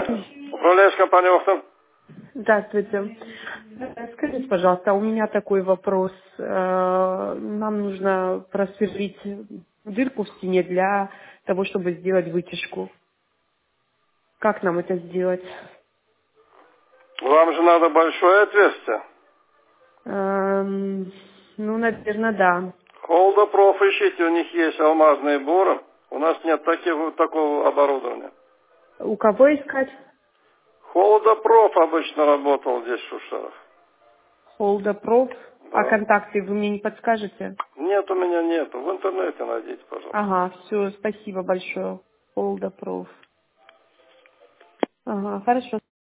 Управляешь компанией Охтон? Здравствуйте. Скажите, пожалуйста, у меня такой вопрос. Нам нужно просверлить дырку в стене для того, чтобы сделать вытяжку. Как нам это сделать? Вам же надо большое отверстие. Ну, наверное, да. Холдопроф ищите, у них есть алмазные буры. У нас нет такого оборудования. У кого искать? Холодопроф обычно работал здесь в Шушерах. Холдопроф. А Да. контакты вы мне не подскажете? Нет, у меня нету. В интернете найдите, пожалуйста. Ага, все, спасибо большое. Холдопроф. Ага, хорошо.